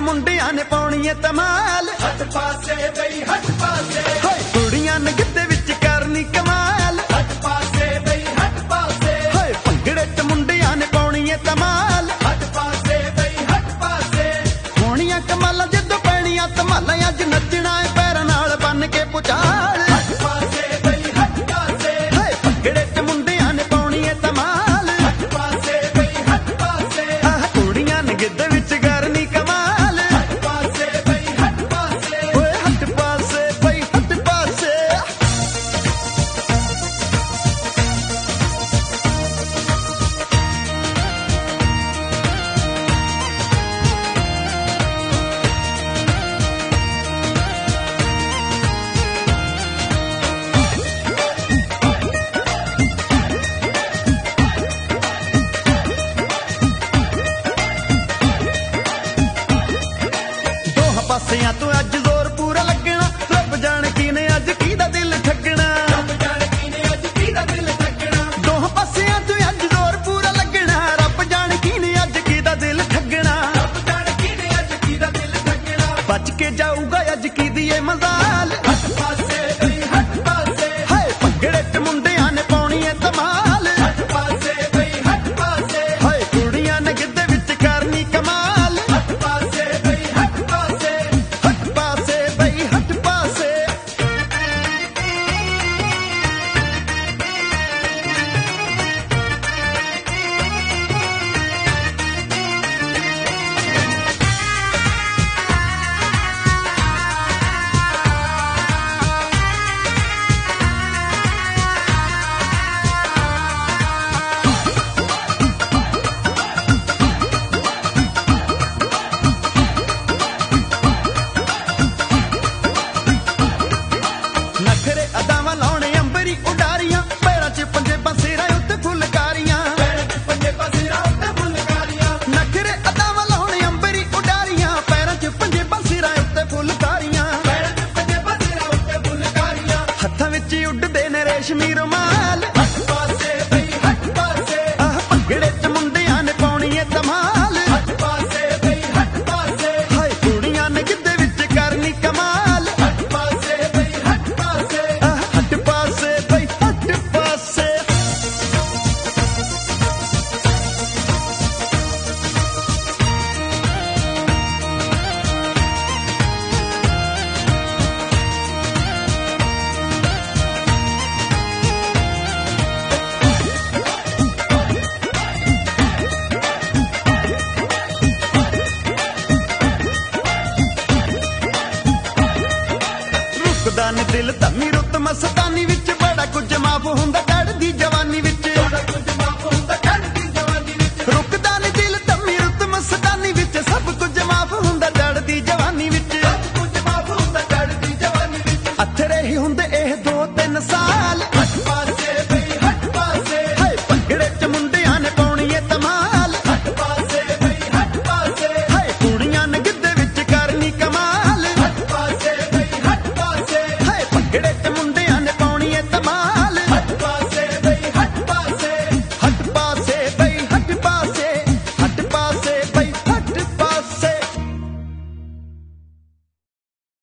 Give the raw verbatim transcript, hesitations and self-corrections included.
ਮੁੰਡਿਆਂ ਨੇ ਪਾਉਣੀ ਏ ਧਮਾਲ। ਹੱਥ ਪਾਸੇ ਬਈ ਹੱਥ ਪਾਸੇ, ਹਾਏ ਕੁੜੀਆਂ ਨੇ ਗਿੱਧੇ ਵਿੱਚ ਕਰਨੀ ਕਮਾਲ। ਹੱਥ ਪਾਸੇ ਬਈ ਹੱਥ ਪਾਸੇ, ਹਾਏ ਭੰਗੜੇ ਚ ਮੁੰਡਿਆਂ ਨੇ ਪਾਉਣੀ ਏ ਧਮਾਲ। ਹੱਥ ਪਾਸੇ ਬਈ ਹੱਥ ਪਾਸੇ, ਹੋਣੀਆਂ ਕਮਾਲਾਂ ਜਦੋਂ ਪੈਣੀਆਂ ਧਮਾਲਾਂ, ਅੱਜ ਨੱਚਣਾ ਏ ਪੈਰਾਂ ਨਾਲ ਬੰਨ ਕੇ ਪੁਚਾਲ। ਹੱਥ ਪਾਸੇ ਬਈ ਹੱਥ ਪਾਸੇ, ਹਾਏ ਭੰਗੜੇ ਚ ਮੁੰਡਿਆਂ ਨੇ ਪਾਉਣੀ ਏ ਧਮਾਲ। ਹੱਥ ਪਾਸੇ ਬਈ ਹੱਥ ਪਾਸੇ, ਆਹ ਕੁੜੀਆਂ ਨੇ ਗਿੱਧੇ ਵਿੱਚ ਕਰਨੀ ਕਮਾਲ। ਹੱਥ ਪਾਸੇ ਬਈ ਹੱਥ ਪਾਸੇ, ਓਏ ਹੱਥ ਪਾਸੇ ਬਈ ਹੱਥ ਪਾਸੇ। ਪਾਸਿਆਂ ਤੋਂ ਅੱਜ ਜ਼ੋਰ ਪੂਰਾ ਲੱਗਣਾ, ਰੱਬ ਜਾਣੇ ਕਿਨੇ ਅੱਜ ਕਿਹਦਾ ਦਿਲ ਠੱਗਣਾ। ਰੱਬ ਜਾਣੇ ਕਿਨੇ ਅੱਜ ਕਿਹਦਾ ਦਿਲ ਠੱਗਣਾ, ਦੋਹਾਂ ਪਾਸਿਆਂ ਤੋਂ ਅੱਜ ਜ਼ੋਰ ਪੂਰਾ ਲੱਗਣਾ, ਰੱਬ ਜਾਣੇ ਕਿਨੇ ਅੱਜ ਕਿਹਦਾ ਦਿਲ ਠੱਗਣਾ। ਰੱਬ ਜਾਣੇ ਕਿਨੇ ਅੱਜ ਕਿਹਦਾ ਦਿਲ ਠੱਗਣਾ, ਬਚ ਕੇ ਜਾਊਗਾ ਅੱਜ ਕਿਹਦੀ ਏ ਮਜ਼ਾਲ। ਹੱਥ ਪਾਸੇ ਬਈ ਹੱਥ ਪਾਸੇ, ਹਾਏ ਭੰਗੜੇ ਚ ਮੁੰਡਿਆਂ ਨੇ ਪਾਉਣੀ ਏ ਧਮਾਲ। ਹੱਥ ਪਾਸੇ ਬਈ ਹੱਥ ਪਾਸੇ, ਹਾਏ ਕੁੜੀਆਂ ਨੇ ਗਿੱਧੇ ਵਿੱਚ ਕਰਨੀ ਕਮਾਲ। ਹੱਥ ਪਾਸੇ ਬਈ ਹੱਥ ਪਾਸੇ, ਹੱਥ ਪਾਸੇ ਬਈ ਹੱਥ ਪਾਸੇ। ਨਖਰੇ ਅਦਾਵਾਂ ਲਾਉਣੇ ਅੰਬਰੀ ਉਡਾਰੀਆਂ, ਪੈਰਾਂ 'ਚ ਪੰਜੇਬਾਂ ਸਿਰਾਂ ਉੱਤੇ ਫੁਲਕਾਰੀਆਂ। ਪੈਰਾਂ 'ਚ ਪੰਜੇਬਾਂ ਸਿਰਾਂ ਉੱਤੇ ਫੁਲਕਾਰੀਆਂ, ਨਖਰੇ ਅਦਾਵਾਂ ਲਾਉਣੇ ਅੰਬਰੀ ਉਡਾਰੀਆਂ, ਪੈਰਾਂ 'ਚ ਪੰਜੇਬਾਂ ਸਿਰਾਂ ਉੱਤੇ ਫੁਲਕਾਰੀਆਂ। ਪੈਰਾਂ 'ਚ ਪੰਜੇਬਾਂ ਸਿਰਾਂ ਉੱਤੇ ਫੁਲਕਾਰੀਆਂ, ਹੱਥਾਂ ਵਿੱਚ ਹੀ ਉੱਡਦੇ ਨੇ ਰੇਸ਼ਮੀ ਰੁਮਾਲ। ਹੱਥ ਪਾਸੇ ਬਈ ਹੱਥ ਪਾਸੇ, ਆਹ ਭੰਗੜੇ 'ਚ ਮੁੰਡਿਆਂ ਨੇ ਪਾਉਣੀ ਏ ਧਮਾਲ। ਹੱਥ ਪਾਸੇ ਬਈ ਹੱਥ ਪਾਸੇ, ਹਾਏ ਕੁੜੀਆਂ ਨੇ ਗਿੱਧੇ ਵਿੱਚ ਕਰਨੀ ਕਮਾਲ। ਹੱਥ ਪਾਸੇ ਬਈ ਹੱਥ ਪਾਸੇ, ਆਹ ਹੱਥ ਪਾਸੇ ਬਈ ਹੱਥ ਪਾਸੇ। ਰੁਕਦਾ ਨੀ ਦਿਲ ਧਮੀ